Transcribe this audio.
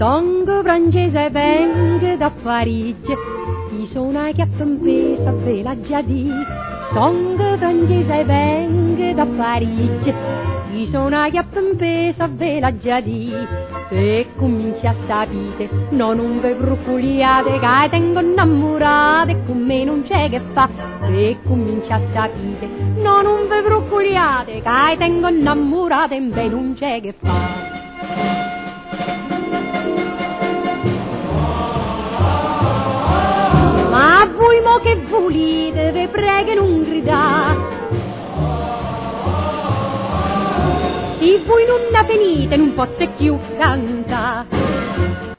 Songo francese vengo da Parigi, chi sono che appempesa ve la già di. Songo francese vengo da Parigi, chi sono che appempesa ve la già di. E cominci a sapere, non ve preoccupate che tengo innamorata e con me non c'è che fa. E cominci a sapere, non ve preoccupate che tengo innamorata e me non c'è che fa. Ma voi mo che volete, vi prego non gridate. Se voi non la venite non posso più cantare.